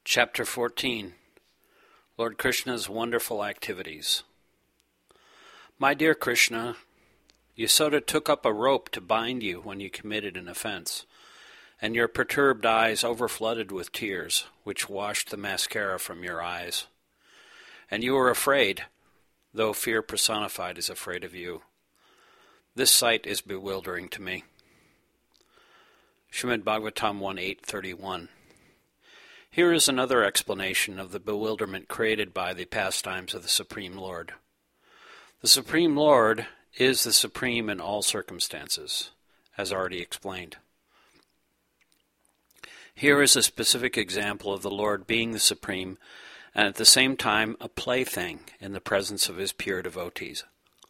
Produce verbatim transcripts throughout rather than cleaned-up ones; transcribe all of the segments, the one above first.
Chapter fourteen. Lord Krishna's Wonderful Activities. My dear Krishna, Yasoda took up a rope to bind you when you committed an offense, and your perturbed eyes overflooded with tears, which washed the mascara from your eyes. And you were afraid, though fear personified is afraid of you. This sight is bewildering to me. Srimad Bhagavatam one eight thirty-one. Here is another explanation of the bewilderment created by the pastimes of the Supreme Lord. The Supreme Lord is the supreme in all circumstances, as already explained. Here is a specific example of the Lord being the supreme and at the same time a plaything in the presence of his pure devotees.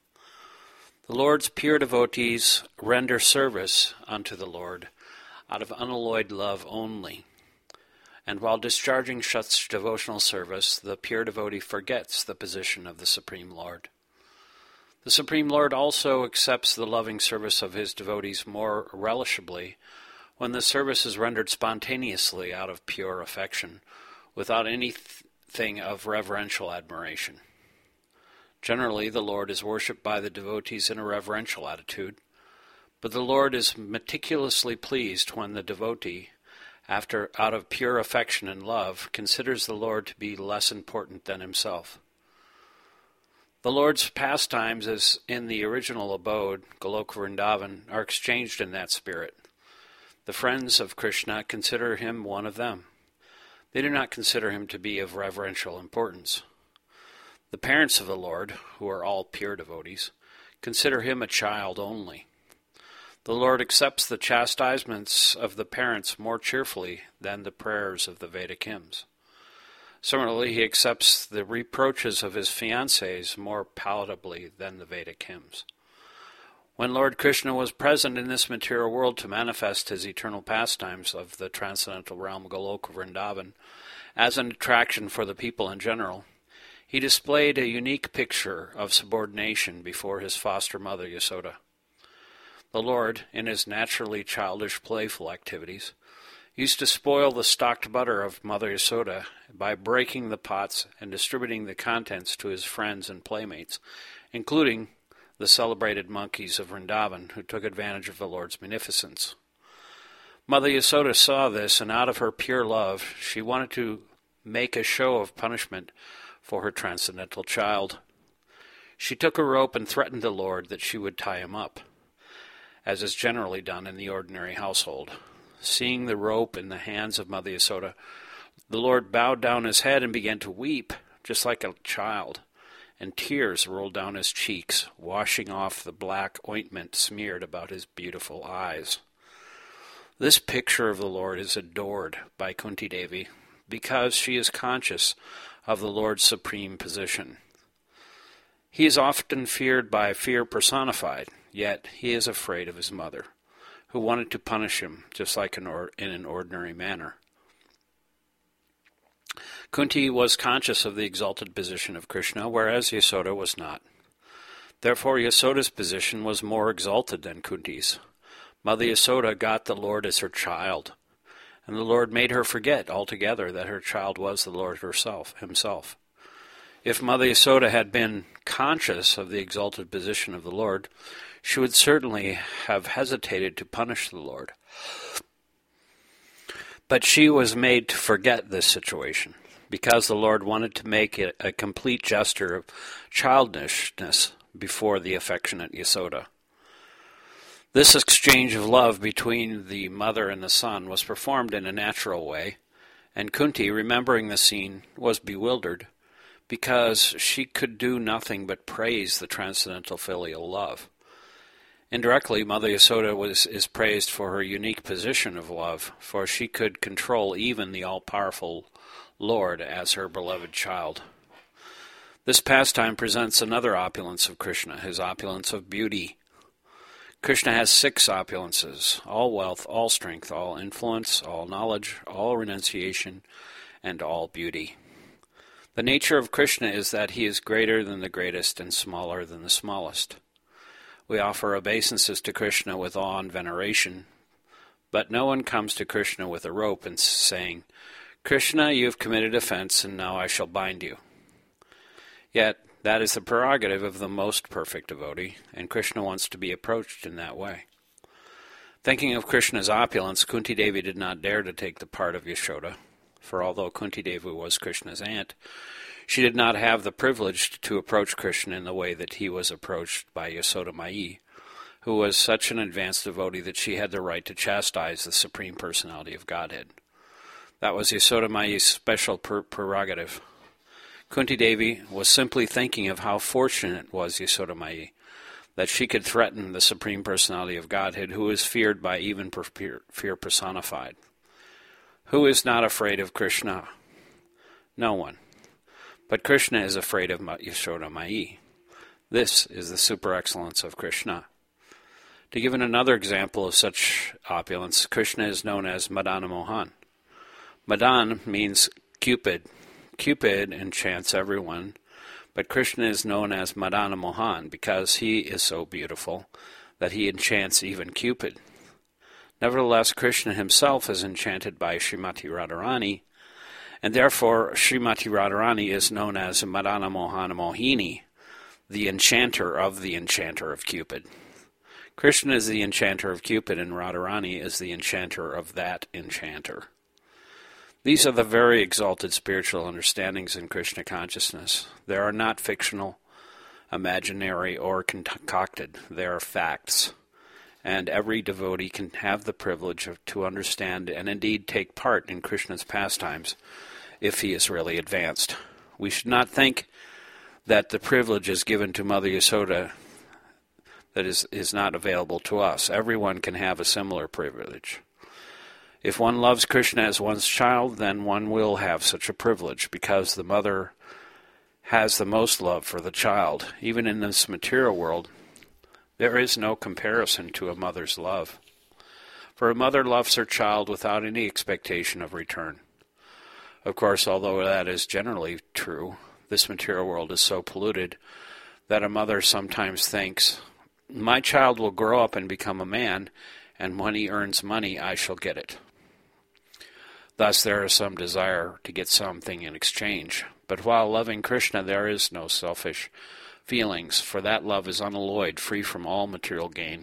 The Lord's pure devotees render service unto the Lord out of unalloyed love only. And while discharging such devotional service, the pure devotee forgets the position of the Supreme Lord. The Supreme Lord also accepts the loving service of his devotees more relishably when the service is rendered spontaneously out of pure affection, without anything of reverential admiration. Generally, the Lord is worshipped by the devotees in a reverential attitude, but the Lord is meticulously pleased when the devotee, after out of pure affection and love, considers the Lord to be less important than himself. The Lord's pastimes, as in the original abode, Goloka Vrindavan, are exchanged in that spirit. The friends of Krishna consider him one of them. They do not consider him to be of reverential importance. The parents of the Lord, who are all pure devotees, consider him a child only. The Lord accepts the chastisements of the parents more cheerfully than the prayers of the Vedic hymns. Similarly, he accepts the reproaches of his fiancées more palatably than the Vedic hymns. When Lord Krishna was present in this material world to manifest his eternal pastimes of the transcendental realm Goloka Vrindavan as an attraction for the people in general, he displayed a unique picture of subordination before his foster mother Yasoda. The Lord, in his naturally childish, playful activities, used to spoil the stocked butter of Mother Yasoda by breaking the pots and distributing the contents to his friends and playmates, including the celebrated monkeys of Vrindavan, who took advantage of the Lord's munificence. Mother Yasoda saw this, and out of her pure love, she wanted to make a show of punishment for her transcendental child. She took a rope and threatened the Lord that she would tie him up, as is generally done in the ordinary household. Seeing the rope in the hands of Mother Yasoda, the Lord bowed down his head and began to weep, just like a child, and tears rolled down his cheeks, washing off the black ointment smeared about his beautiful eyes. This picture of the Lord is adored by Kunti Devi because she is conscious of the Lord's supreme position. He is often feared by fear personified, yet he is afraid of his mother, who wanted to punish him just like in, or- in an ordinary manner. Kunti was conscious of the exalted position of Krishna, whereas Yasoda was not. Therefore, Yasoda's position was more exalted than Kunti's. Mother Yasoda got the Lord as her child, and the Lord made her forget altogether that her child was the Lord herself, himself. If Mother Yasoda had been conscious of the exalted position of the Lord, she would certainly have hesitated to punish the Lord. But she was made to forget this situation, because the Lord wanted to make it a complete gesture of childishness before the affectionate Yasoda. This exchange of love between the mother and the son was performed in a natural way, and Kunti, remembering the scene, was bewildered, because she could do nothing but praise the transcendental filial love. Indirectly, Mother Yasoda was, is praised for her unique position of love, for she could control even the all-powerful Lord as her beloved child. This pastime presents another opulence of Krishna, his opulence of beauty. Krishna has six opulences: all wealth, all strength, all influence, all knowledge, all renunciation, and all beauty. The nature of Krishna is that he is greater than the greatest and smaller than the smallest. We offer obeisances to Krishna with awe and veneration, but no one comes to Krishna with a rope and saying, Krishna, you have committed offense, and now I shall bind you. Yet, that is the prerogative of the most perfect devotee, and Krishna wants to be approached in that way. Thinking of Krishna's opulence, Kunti Devi did not dare to take the part of Yashoda, for although Kunti Devi was Krishna's aunt, she did not have the privilege to approach Krishna in the way that he was approached by Yasoda Mai, who was such an advanced devotee that she had the right to chastise the Supreme Personality of Godhead. That was Yasoda Mai's special per- prerogative. Kunti Devi was simply thinking of how fortunate was Yasoda Mai that she could threaten the Supreme Personality of Godhead, who is feared by even fear personified. Who is not afraid of Krishna? No one. But Krishna is afraid of Yasoda Mai. This is the super excellence of Krishna. To give another example of such opulence, Krishna is known as Madana Mohan. Madan means Cupid. Cupid enchants everyone, but Krishna is known as Madana Mohan because he is so beautiful that he enchants even Cupid. Nevertheless, Krishna himself is enchanted by Srimati Radharani, and therefore Srimati Radharani is known as Madana Mohana Mohini, the enchanter of the enchanter of Cupid. Krishna is the enchanter of Cupid, and Radharani is the enchanter of that enchanter. These are the very exalted spiritual understandings in Krishna consciousness. They are not fictional, imaginary, or concocted. They are facts. And every devotee can have the privilege of, to understand and indeed take part in Krishna's pastimes if he is really advanced. We should not think that the privilege is given to Mother Yasoda that is, is not available to us. Everyone can have a similar privilege. If one loves Krishna as one's child, then one will have such a privilege, because the mother has the most love for the child. Even in this material world, there is no comparison to a mother's love. For a mother loves her child without any expectation of return. Of course, although that is generally true, this material world is so polluted that a mother sometimes thinks, my child will grow up and become a man, and when he earns money, I shall get it. Thus there is some desire to get something in exchange. But while loving Krishna, there is no selfish feelings, for that love is unalloyed, free from all material gain.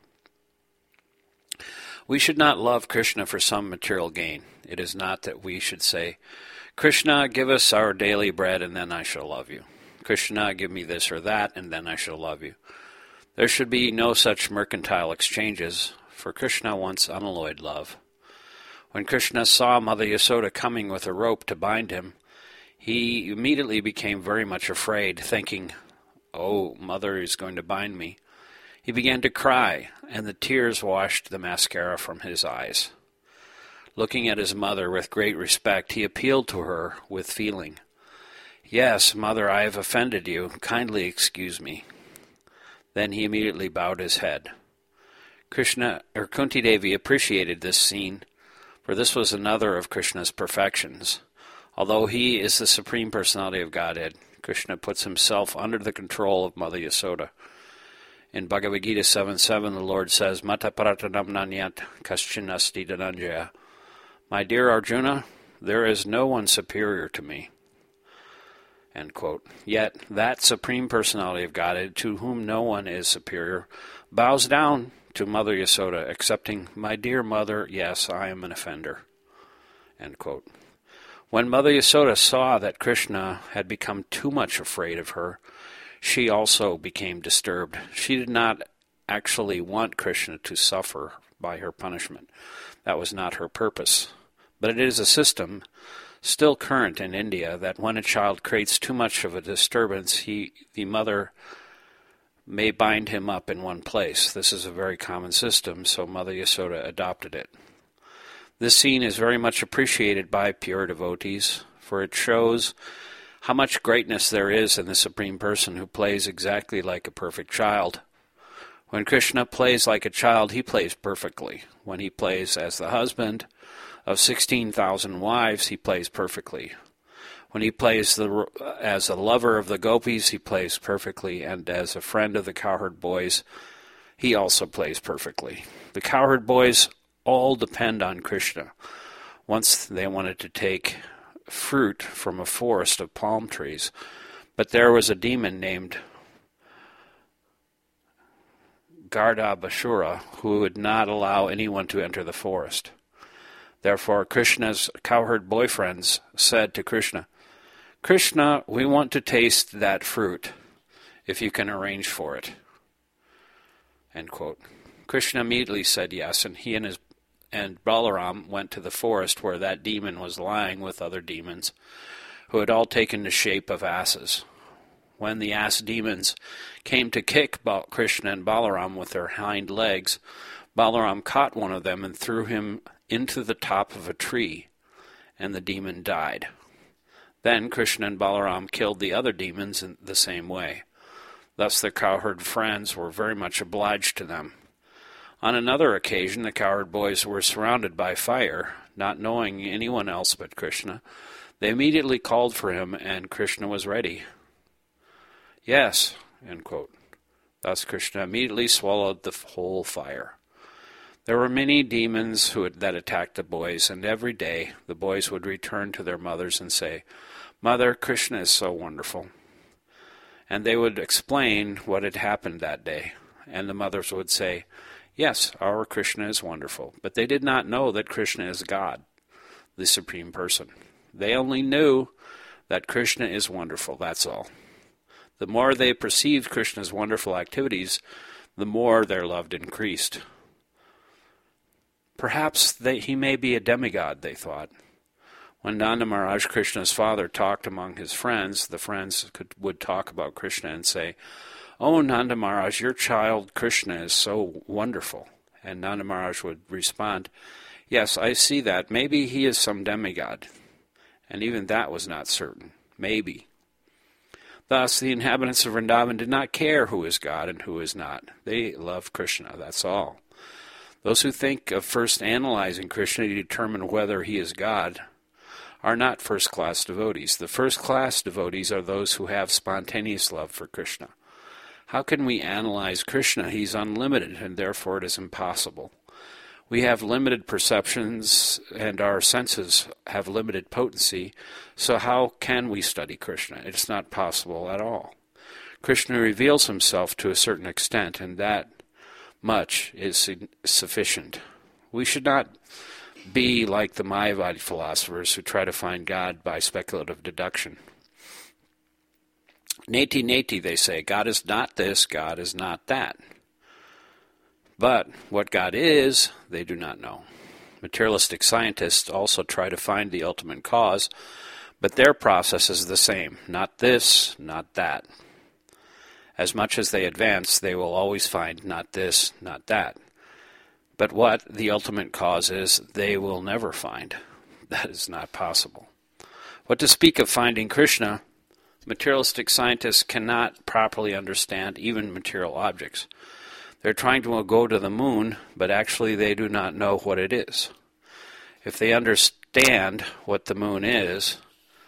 We should not love Krishna for some material gain. It is not that we should say, Krishna, give us our daily bread, and then I shall love you. Krishna, give me this or that, and then I shall love you. There should be no such mercantile exchanges, for Krishna wants unalloyed love. When Krishna saw Mother Yasoda coming with a rope to bind him, he immediately became very much afraid, thinking, oh, Mother is going to bind me. He began to cry, and the tears washed the mascara from his eyes. Looking at his mother with great respect, he appealed to her with feeling. Yes, Mother, I have offended you. Kindly excuse me. Then he immediately bowed his head. Krishna, or Kunti Devi, appreciated this scene, for this was another of Krishna's perfections. Although he is the Supreme Personality of Godhead, Krishna puts himself under the control of Mother Yasoda. In Bhagavad Gita seven seven, the Lord says, Mata Paratanam Nanyat Kaschin Asti Dhananjaya. My dear Arjuna, there is no one superior to me. End quote. Yet that Supreme Personality of Godhead, to whom no one is superior, bows down to Mother Yasoda, accepting, my dear mother, yes, I am an offender. End quote. When Mother Yasoda saw that Krishna had become too much afraid of her, she also became disturbed. She did not actually want Krishna to suffer by her punishment. That was not her purpose. But it is a system still current in India that when a child creates too much of a disturbance, he, the mother may bind him up in one place. This is a very common system, so Mother Yasoda adopted it. This scene is very much appreciated by pure devotees, for it shows how much greatness there is in the Supreme Person who plays exactly like a perfect child. When Krishna plays like a child, he plays perfectly. When he plays as the husband of sixteen thousand wives, he plays perfectly. When he plays the, as a lover of the gopis, he plays perfectly, and as a friend of the cowherd boys, he also plays perfectly. The cowherd boys all depend on Krishna. Once they wanted to take fruit from a forest of palm trees, but there was a demon named Gardabashura who would not allow anyone to enter the forest. Therefore, Krishna's cowherd boyfriends said to Krishna, "Krishna, we want to taste that fruit, if you can arrange for it." End quote. Krishna immediately said yes, and he and his and Balaram went to the forest where that demon was lying with other demons, who had all taken the shape of asses. When the ass demons came to kick Krishna and Balaram with their hind legs, Balaram caught one of them and threw him into the top of a tree, and the demon died. Then Krishna and Balaram killed the other demons in the same way. Thus the cowherd friends were very much obliged to them. On another occasion, the cowherd boys were surrounded by fire, not knowing anyone else but Krishna. They immediately called for him, and Krishna was ready. Yes, end quote. Thus Krishna immediately swallowed the whole fire. There were many demons who had, that attacked the boys, and every day the boys would return to their mothers and say, "Mother, Krishna is so wonderful." And they would explain what had happened that day, and the mothers would say, "Yes, our Krishna is wonderful." But they did not know that Krishna is God, the Supreme Person. They only knew that Krishna is wonderful, that's all. The more they perceived Krishna's wonderful activities, the more their love increased. Perhaps they, he may be a demigod, they thought. When Nanda Maharaj, Krishna's father, talked among his friends, the friends could, would talk about Krishna and say, "Oh, Nanda Maharaj, your child Krishna is so wonderful." And Nanda Maharaj would respond, "Yes, I see that. Maybe he is some demigod." And even that was not certain. Maybe. Thus, the inhabitants of Vrindavan did not care who is God and who is not. They loved Krishna, that's all. Those who think of first analyzing Krishna to determine whether he is God are not first-class devotees. The first-class devotees are those who have spontaneous love for Krishna. How can we analyze Krishna? He's unlimited, and therefore it is impossible. We have limited perceptions, and our senses have limited potency, so how can we study Krishna? It's not possible at all. Krishna reveals himself to a certain extent, and that much is sufficient. We should not be like the Mayavadi philosophers who try to find God by speculative deduction. Neti neti, they say, God is not this, God is not that. But what God is, they do not know. Materialistic scientists also try to find the ultimate cause, but their process is the same. Not this, not that. As much as they advance, they will always find not this, not that. But what the ultimate cause is, they will never find. That is not possible. What to speak of finding Krishna, materialistic scientists cannot properly understand even material objects. They're trying to go to the moon, but actually they do not know what it is. If they understand what the moon is,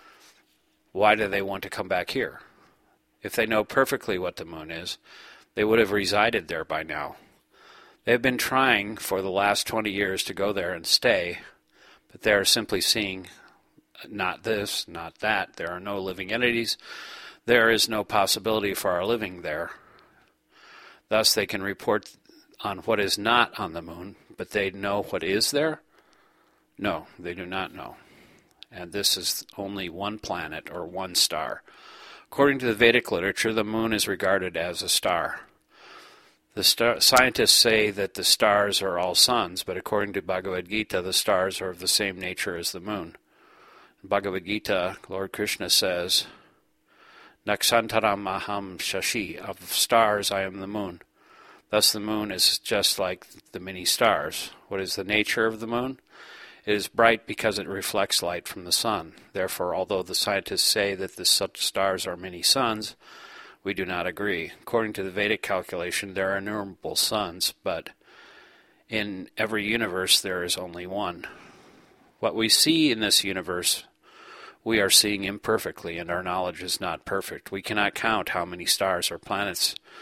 why do they want to come back here? If they know perfectly what the moon is, they would have resided there by now. They have been trying for the last twenty years to go there and stay, but they are simply seeing not this, not that. There are no living entities. There is no possibility for our living there. Thus they can report on what is not on the moon, but they know what is there? No, they do not know. And this is only one planet or one star. According to the Vedic literature, the moon is regarded as a star. The star, scientists say that the stars are all suns, but according to Bhagavad Gita, the stars are of the same nature as the moon. In Bhagavad Gita, Lord Krishna says, Nakshantaram aham shashi, of stars I am the moon. Thus the moon is just like the many stars. What is the nature of the moon? It is bright because it reflects light from the sun. Therefore, although the scientists say that the stars are many suns, we do not agree. According to the Vedic calculation, there are innumerable suns, but in every universe there is only one. What we see in this universe, we are seeing imperfectly, and our knowledge is not perfect. We cannot count how many stars or planets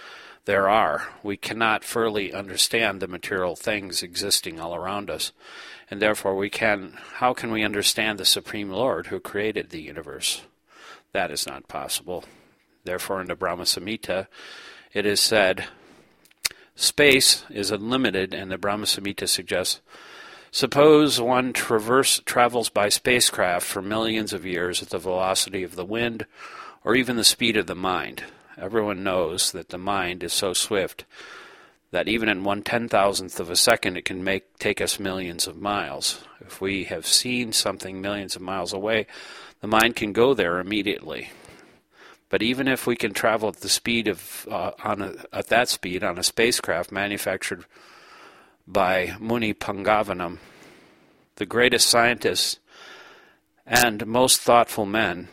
there are. We cannot fully understand the material things existing all around us, and therefore we can, how can we understand the Supreme Lord who created the universe? That is not possible. Therefore, in the Brahma Samhita, it is said, space is unlimited, and the Brahma Samhita suggests, suppose one traverse, travels by spacecraft for millions of years at the velocity of the wind, or even the speed of the mind. Everyone knows that the mind is so swift that even in one ten-thousandth of a second it can make take us millions of miles. If we have seen something millions of miles away, the mind can go there immediately. But even if we can travel at the speed of uh, on a, at that speed on a spacecraft manufactured by Muni Pangavanam, the greatest scientists and most thoughtful men,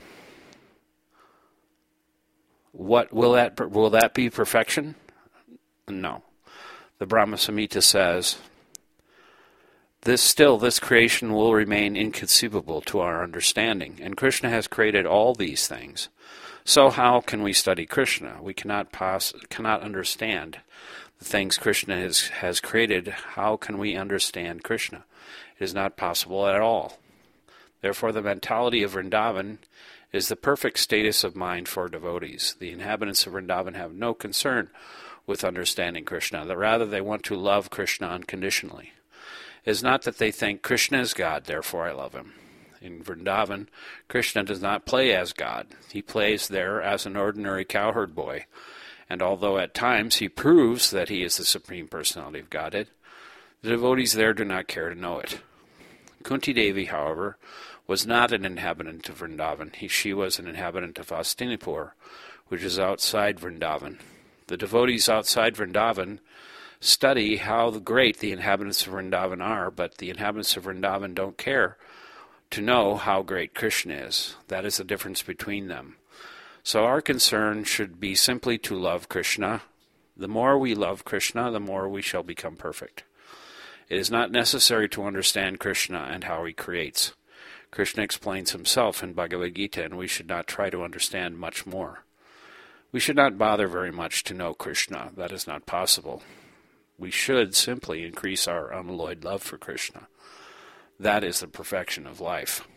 what will that will that be perfection? No. The Brahma Samhita says, this still this creation will remain inconceivable to our understanding, and Krishna has created all these things. So how can we study Krishna? We cannot pos- cannot understand the things Krishna has, has created. How can we understand Krishna? It is not possible at all. Therefore, the mentality of Vrindavan is the perfect status of mind for devotees. The inhabitants of Vrindavan have no concern with understanding Krishna. Rather, they want to love Krishna unconditionally. It is not that they think Krishna is God, therefore I love him. In Vrindavan, Krishna does not play as God. He plays there as an ordinary cowherd boy, and although at times he proves that he is the Supreme Personality of Godhead, the devotees there do not care to know it. Kunti Devi, however, was not an inhabitant of Vrindavan. He, she was an inhabitant of Hastinapur, which is outside Vrindavan. The devotees outside Vrindavan study how great the inhabitants of Vrindavan are, but the inhabitants of Vrindavan don't care to know how great Krishna is. That is the difference between them. So our concern should be simply to love Krishna. The more we love Krishna, the more we shall become perfect. It is not necessary to understand Krishna and how he creates. Krishna explains himself in Bhagavad Gita, and we should not try to understand much more. We should not bother very much to know Krishna. That is not possible. We should simply increase our unalloyed love for Krishna. That is the perfection of life.